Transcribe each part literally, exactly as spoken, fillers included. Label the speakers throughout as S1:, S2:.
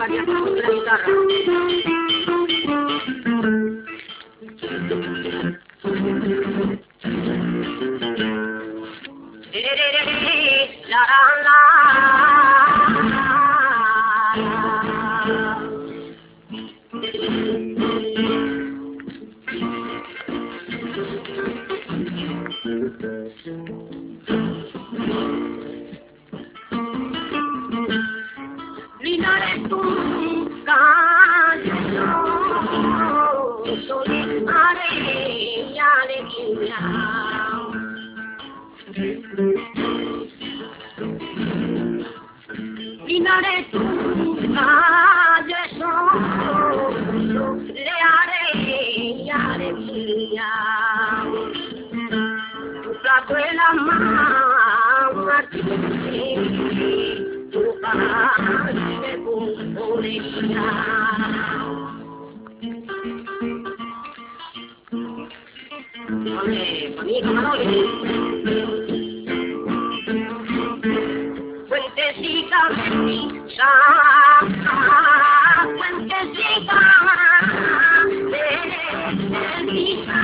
S1: Tania con la guitarra. La, la, la. Linares tu calle, solitaria y alegría. Linares tu calle, solitaria y alegría. Tu plato en la mano, tu padre con pobreza. Oye, conmigo, Manoli. Fuentecita bendita, fuentecita bendita,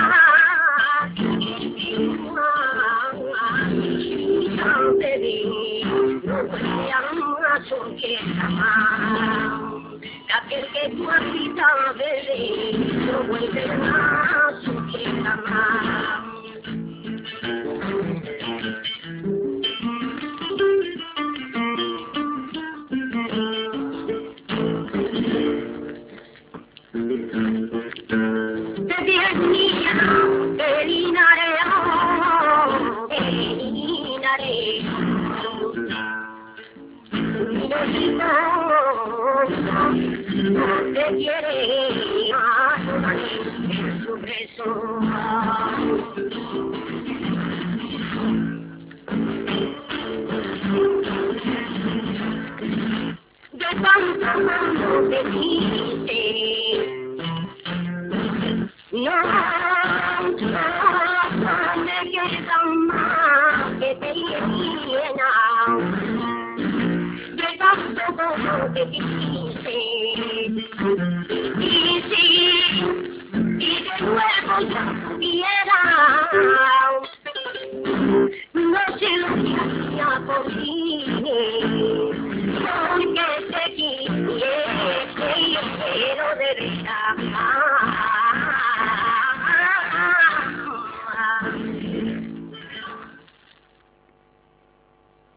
S1: aquel que tu vida bebé, no vuelve a su tierra más. De diez niñas, de Linares, de Linares, no te quiere en su beso. De tanto mundo te quise, no, no me quedan más que te llenan. De tanto mundo te quise.